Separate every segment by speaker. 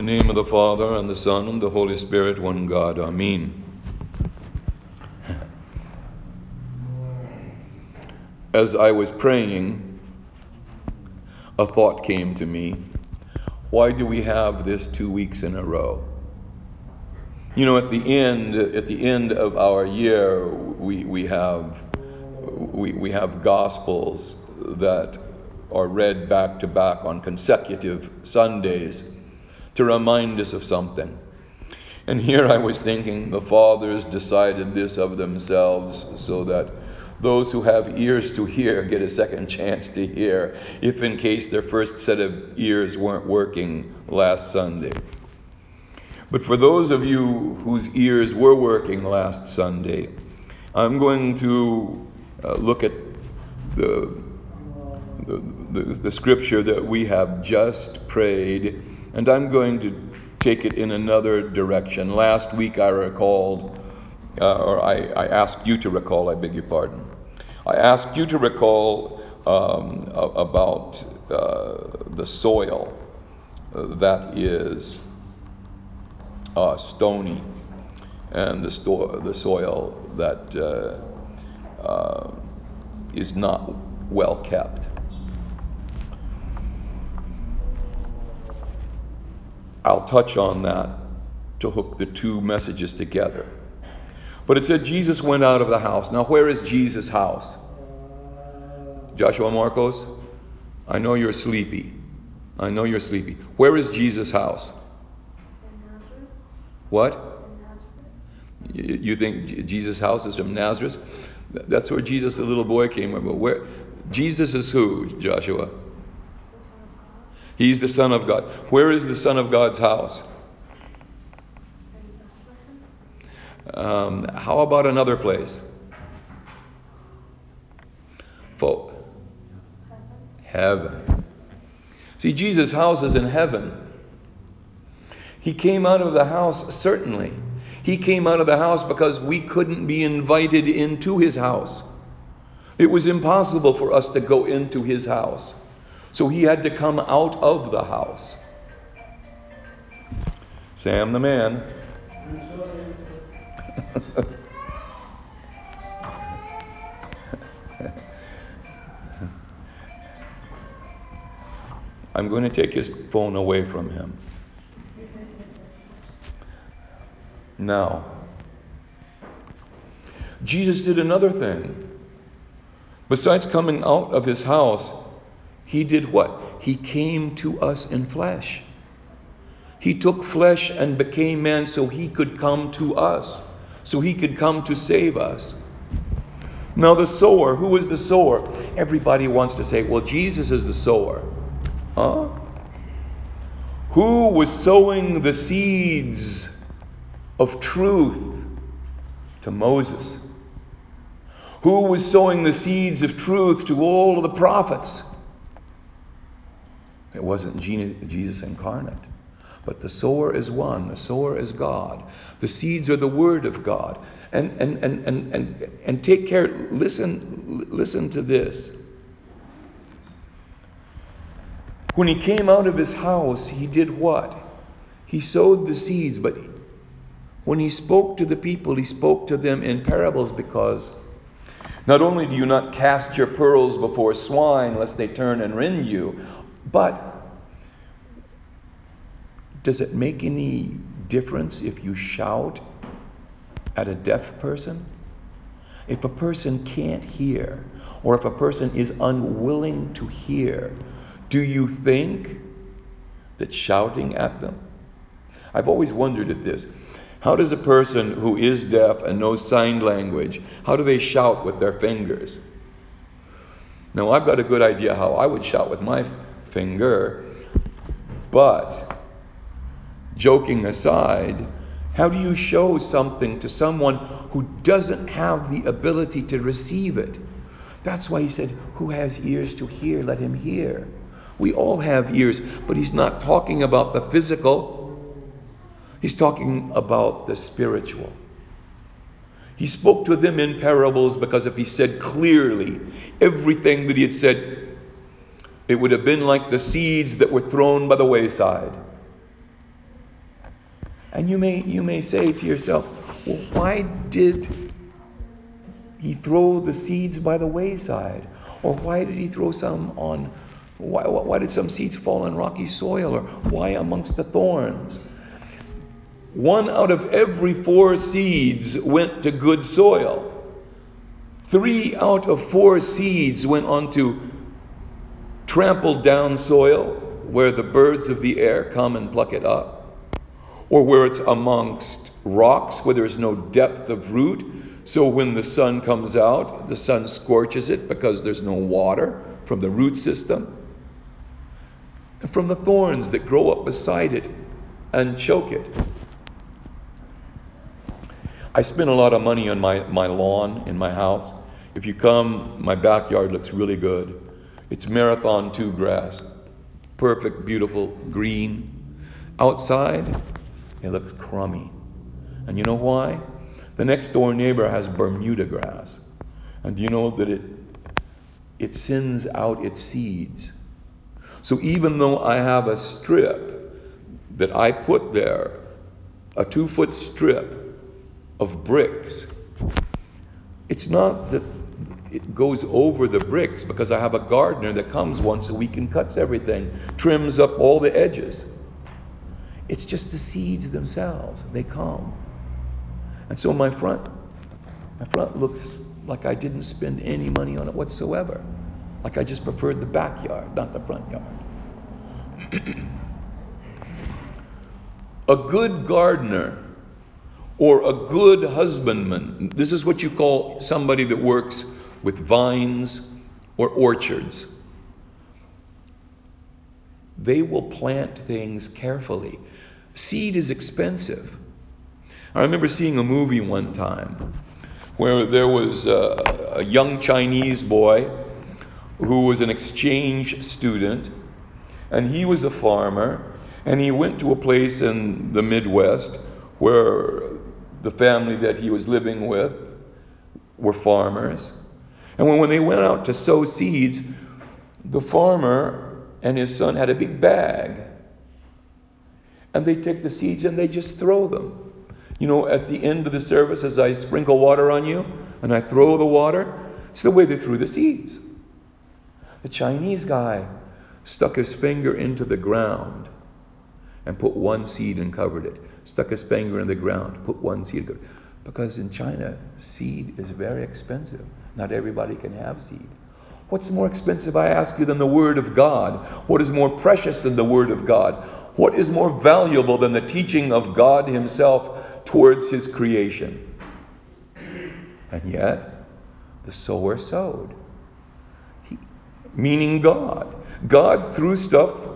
Speaker 1: name of the Father, and the Son, and the Holy Spirit, one God. Amen. As I was praying, a thought came to me. Why do we have this 2 weeks in a row? You know, at the end of our year, we have Gospels that are read back to back on consecutive Sundays to remind us of something. And here I was thinking, the fathers decided this of themselves so that those who have ears to hear get a second chance to hear, if in case their first set of ears weren't working last Sunday. But for those of you whose ears were working last Sunday, I'm going to look at the scripture that we have just prayed, and I'm going to take it in another direction. Last week I recalled, I asked you to recall, I beg your pardon. I asked you to recall about the soil that is stony, and the soil that is not well kept. I'll touch on that to hook the two messages together. But it said Jesus went out of the house. Now, where is Jesus' house? Joshua Marcos, I know you're sleepy. Where is Jesus' house? What? You think Jesus' house is from Nazareth? That's where Jesus, the little boy, came from. But where? Jesus is who, Joshua? He's the Son of God. Where is the Son of God's house? How about another place? Heaven. See, Jesus' house is in heaven. He came out of the house, certainly. He came out of the house because we couldn't be invited into his house. It was impossible for us to go into his house. So he had to come out of the house. Sam the man. I'm going to take his phone away from him. Now, Jesus did another thing. Besides coming out of his house, he did what? He came to us in flesh. He took flesh and became man so he could come to us, so he could come to save us. Now the sower, who is the sower? Everybody wants to say, well, Jesus is the sower. Huh? Who was sowing the seeds of truth to Moses? Who was sowing the seeds of truth to all of the prophets? It wasn't Jesus incarnate. But the sower is one. The sower is God. The seeds are the word of God. And take care. Listen to this. When he came out of his house, he did what? He sowed the seeds, but when he spoke to the people, he spoke to them in parables, because not only do you not cast your pearls before swine lest they turn and rend you, but does it make any difference if you shout at a deaf person? If a person can't hear, or if a person is unwilling to hear, do you think that shouting at them? I've always wondered at this. How does a person who is deaf and knows sign language, how do they shout with their fingers? Now, I've got a good idea how I would shout with my finger, but joking aside, how do you show something to someone who doesn't have the ability to receive it? That's why he said, who has ears to hear, let him hear. We all have ears, but he's not talking about the physical. He's talking about the spiritual. He spoke to them in parables because if he said clearly everything that he had said, it would have been like the seeds that were thrown by the wayside. And you may say to yourself, well, why did he throw the seeds by the wayside? Or why did he throw some on, why did some seeds fall on rocky soil? Or why amongst the thorns? 1 out of every 4 seeds went to good soil. 3 out of 4 seeds went onto trampled down soil where the birds of the air come and pluck it up, or where it's amongst rocks where there's no depth of root, so when the sun comes out, the sun scorches it because there's no water from the root system, and from the thorns that grow up beside it and choke it. I spend a lot of money on my lawn in my house. If you come, my backyard looks really good. It's Marathon 2 grass. Perfect, beautiful, green. Outside, it looks crummy. And you know why? The next door neighbor has Bermuda grass. And do you know that it sends out its seeds? So even though I have a strip that I put there, a 2-foot strip of bricks, it's not that it goes over the bricks, because I have a gardener that comes once a week and cuts everything, trims up all the edges. It's just the seeds themselves. They come. And so my front looks like I didn't spend any money on it whatsoever. Like I just preferred the backyard, not the front yard. A good gardener or a good husbandman, this is what you call somebody that works with vines or orchards. They will plant things carefully. Seed is expensive. I remember seeing a movie one time where there was a young Chinese boy who was an exchange student, and he was a farmer, and he went to a place in the Midwest where the family that he was living with were farmers. And when they went out to sow seeds, the farmer and his son had a big bag. And they take the seeds and they just throw them. You know, at the end of the service, as I sprinkle water on you and I throw the water, it's the way they threw the seeds. The Chinese guy stuck his finger into the ground and put 1 seed and covered it. Stuck his finger in the ground, put 1 seed and covered it. Because in China, seed is very expensive. Not everybody can have seed. What's more expensive, I ask you, than the Word of God? What is more precious than the Word of God? What is more valuable than the teaching of God Himself towards His creation? And yet, the sower sowed. Meaning God. God threw stuff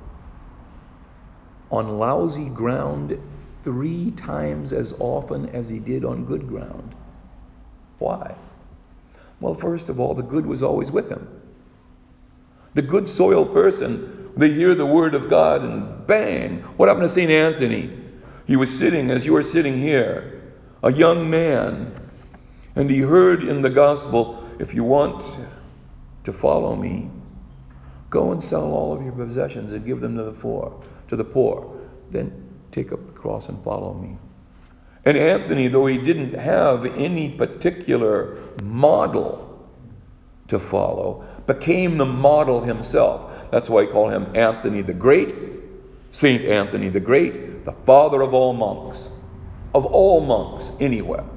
Speaker 1: on lousy ground 3 times as often as He did on good ground. Why? Well, first of all, the good was always with him. The good soil person, they hear the Word of God and bang! What happened to St. Anthony? He was sitting, as you are sitting here, a young man, and he heard in the gospel, if you want to follow me, go and sell all of your possessions and give them to the poor. Then take up the cross and follow me. And Anthony, though he didn't have any particular model to follow, became the model himself. That's why I call him Anthony the Great, Saint Anthony the Great, the father of all monks anywhere.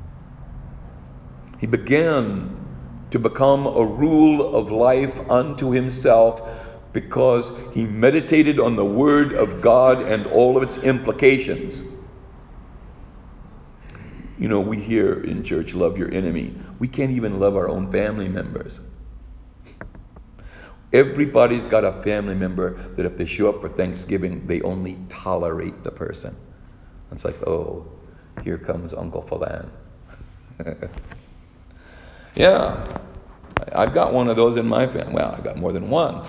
Speaker 1: He began to become a rule of life unto himself because he meditated on the Word of God and all of its implications. You know, we hear in church, love your enemy. We can't even love our own family members. Everybody's got a family member that if they show up for Thanksgiving, they only tolerate the person. It's like, oh, here comes Uncle Phelan. Yeah, I've got one of those in my family. Well, I've got more than one.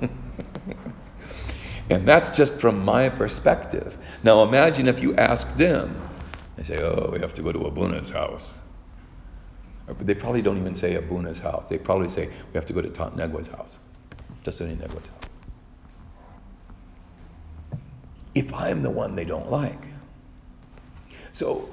Speaker 1: And that's just from my perspective. Now imagine if you ask them. They say, oh, we have to go to Abuna's house. But they probably don't even say Abuna's house. They probably say, we have to go to Tant Negwa's house. Tasuni Negwa's house. If I'm the one they don't like, So,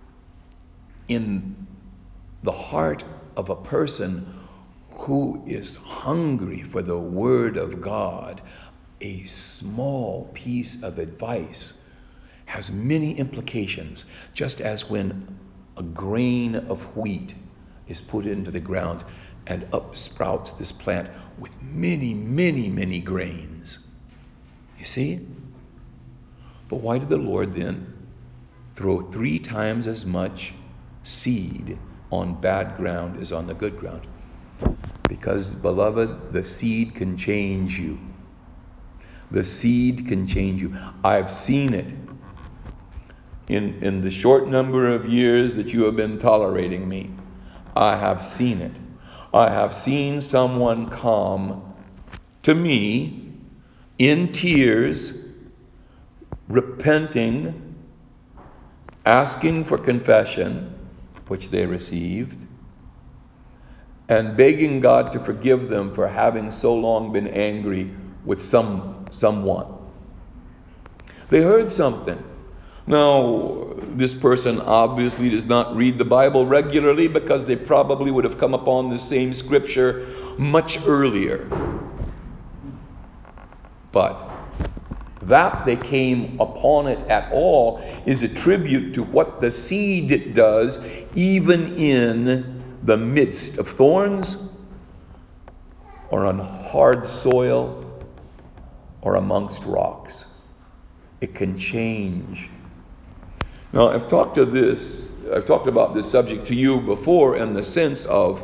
Speaker 1: in the heart of a person who is hungry for the Word of God, a small piece of advice has many implications, just as when a grain of wheat is put into the ground and up sprouts this plant with many, many, many grains. You see? But why did the Lord then throw 3 times as much seed on bad ground as on the good ground? Because, beloved, the seed can change you. The seed can change you. I've seen it in the short number of years that you have been tolerating me. I have seen it. I have seen someone come to me in tears, repenting, asking for confession, which they received, and begging God to forgive them for having so long been angry with someone. They heard something. Now, this person obviously does not read the Bible regularly, because they probably would have come upon the same scripture much earlier. But that they came upon it at all is a tribute to what the seed does, even in the midst of thorns, or on hard soil, or amongst rocks. It can change. Now, I've talked about this subject to you before, in the sense of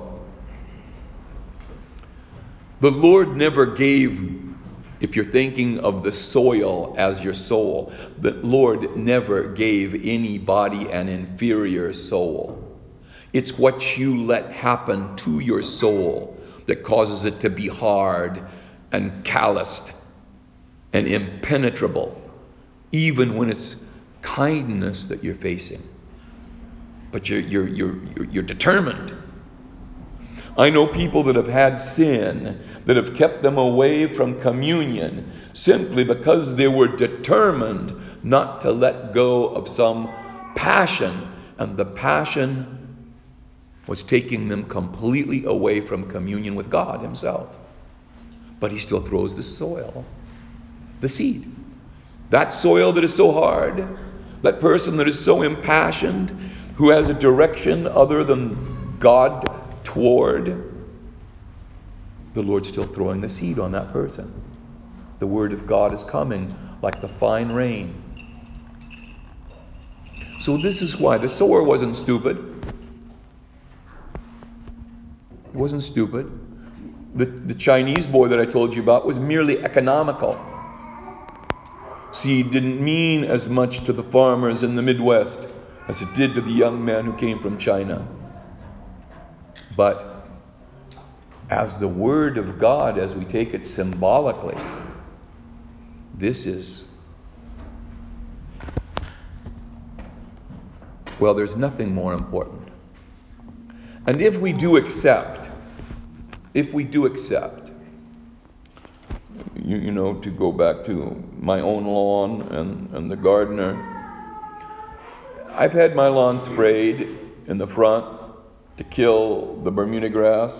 Speaker 1: the Lord never gave, if you're thinking of the soil as your soul, the Lord never gave anybody an inferior soul. It's what you let happen to your soul that causes it to be hard and calloused and impenetrable, even when it's kindness that you're facing. But you're determined. I know people that have had sin that have kept them away from communion simply because they were determined not to let go of some passion, and the passion was taking them completely away from communion with God Himself. But He still throws the soil, the seed. That soil that is so hard, that person that is so impassioned, who has a direction other than God toward, the Lord's still throwing the seed on that person. The Word of God is coming like the fine rain. So this is why the sower wasn't stupid. He wasn't stupid. The Chinese boy that I told you about was merely economical. Seed didn't mean as much to the farmers in the Midwest as it did to the young man who came from China. But as the Word of God, as we take it symbolically, this is, well, there's nothing more important. And if we do accept, you know, to go back to my own lawn and the gardener, I've had my lawn sprayed in the front to kill the Bermuda grass.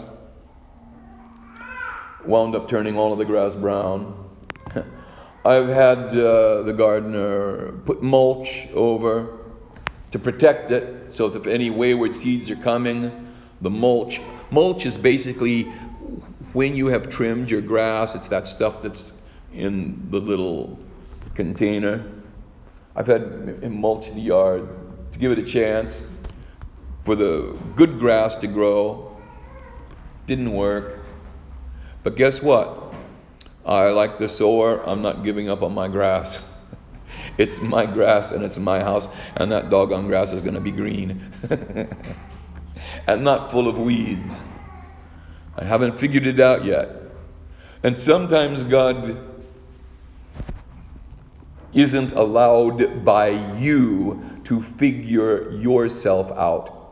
Speaker 1: Wound up turning all of the grass brown. I've had the gardener put mulch over to protect it, so that if any wayward seeds are coming, the mulch is basically, when you have trimmed your grass, it's that stuff that's in the little container. I've had mulch the yard to give it a chance for the good grass to grow. Didn't work. But guess what? I, like the sower, I'm not giving up on my grass. It's my grass and it's my house, and that doggone grass is going to be green and not full of weeds. I haven't figured it out yet. And sometimes God isn't allowed by you to figure yourself out.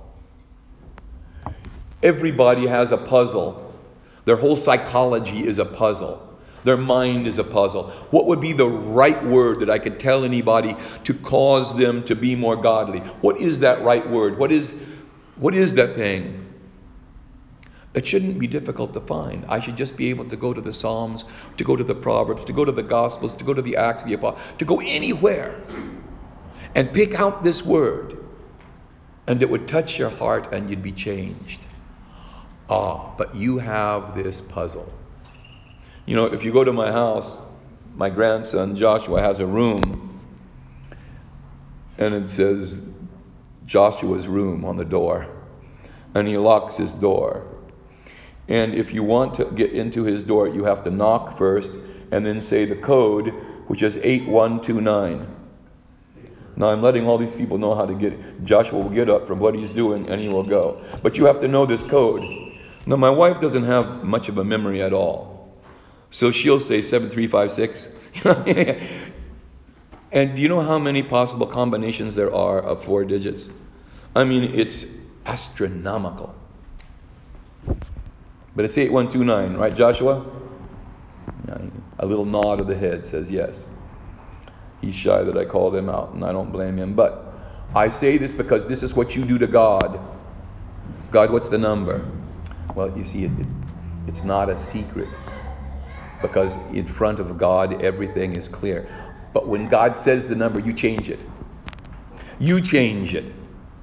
Speaker 1: Everybody has a puzzle. Their whole psychology is a puzzle. Their mind is a puzzle. What would be the right word that I could tell anybody to cause them to be more godly? What is that right word? What is that thing? It shouldn't be difficult to find. I should just be able to go to the Psalms, to go to the Proverbs, to go to the Gospels, to go to the Acts of the Apostles, to go anywhere and pick out this word, and it would touch your heart and you'd be changed. But you have this puzzle. You know, if you go to my house, my grandson Joshua has a room, and it says Joshua's room on the door, and he locks his door. And if you want to get into his door, you have to knock first and then say the code, which is 8129. Now I'm letting all these people know how to get it. Joshua will get up from what he's doing and he will go. But you have to know this code. Now my wife doesn't have much of a memory at all. So she'll say 7356. And do you know how many possible combinations there are of 4 digits? I mean, it's astronomical. But it's 8129, right, Joshua? A little nod of the head says yes. He's shy that I called him out, and I don't blame him. But I say this because this is what you do to God. God, what's the number? Well, you see, it's not a secret. Because in front of God, everything is clear. But when God says the number, you change it. You change it.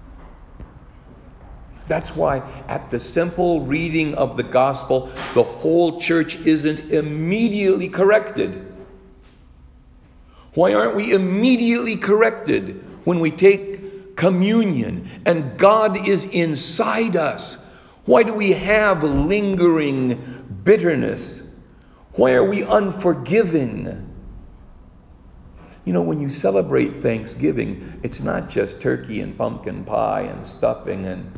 Speaker 1: That's why at the simple reading of the gospel, the whole church isn't immediately corrected. Why aren't we immediately corrected when we take communion and God is inside us? Why do we have lingering bitterness? Why are we unforgiving? You know, when you celebrate Thanksgiving, it's not just turkey and pumpkin pie and stuffing and,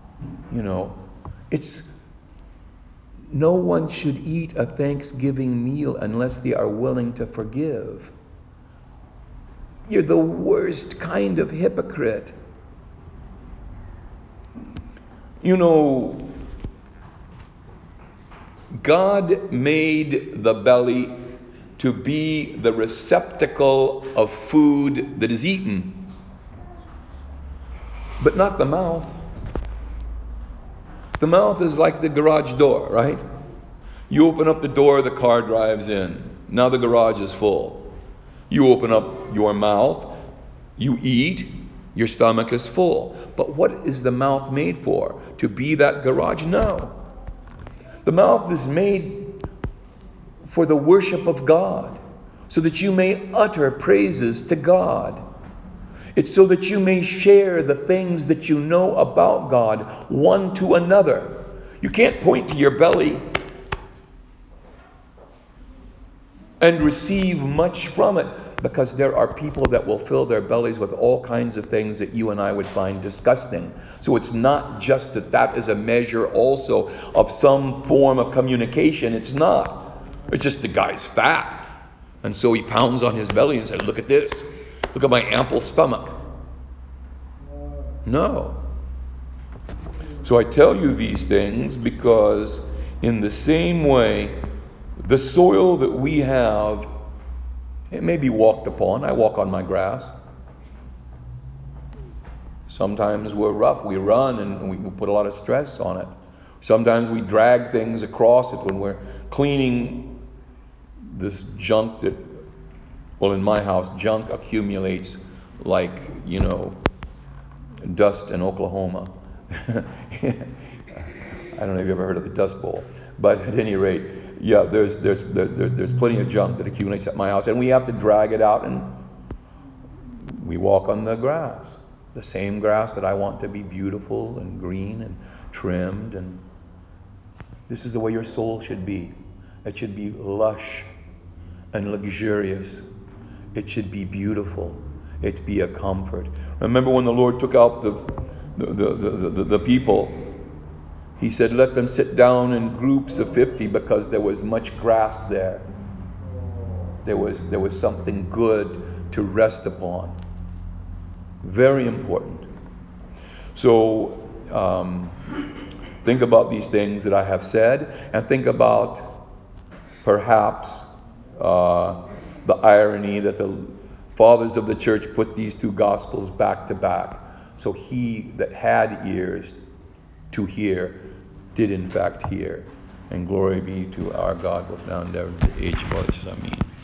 Speaker 1: it's no one should eat a Thanksgiving meal unless they are willing to forgive. You're the worst kind of hypocrite. You know, God made the belly to be the receptacle of food that is eaten, but not the mouth. The mouth is like the garage door, right? You open up the door, the car drives in. Now the garage is full. You open up your mouth, you eat, your stomach is full. But what is the mouth made for? To be that garage? No. The mouth is made for the worship of God, so that you may utter praises to God. It's so that you may share the things that you know about God one to another. You can't point to your belly and receive much from it, because there are people that will fill their bellies with all kinds of things that you and I would find disgusting. So it's not just that is a measure also of some form of communication. It's not. It's just the guy's fat. And so he pounds on his belly and says, look at this. Look at my ample stomach. No. So I tell you these things because in the same way, the soil that we have, it may be walked upon. I walk on my grass. Sometimes we're rough. We run and we put a lot of stress on it. Sometimes we drag things across it when we're cleaning this junk that, well, in my house, junk accumulates like, dust in Oklahoma. I don't know if you've ever heard of the Dust Bowl. But at any rate, yeah, there's plenty of junk that accumulates at my house, and we have to drag it out, and we walk on the grass, the same grass that I want to be beautiful and green and trimmed. And this is the way your soul should be. It should be lush and luxurious. It should be beautiful. It should be a comfort. Remember when the Lord took out the people, He said, let them sit down in groups of 50 because there was much grass there. There was something good to rest upon. Very important. So think about these things that I have said, and think about perhaps the irony that the fathers of the church put these two gospels back to back. So he that had ears to hear did in fact hear. And glory be to our God, both now and ever, in the age of all ages. Amen.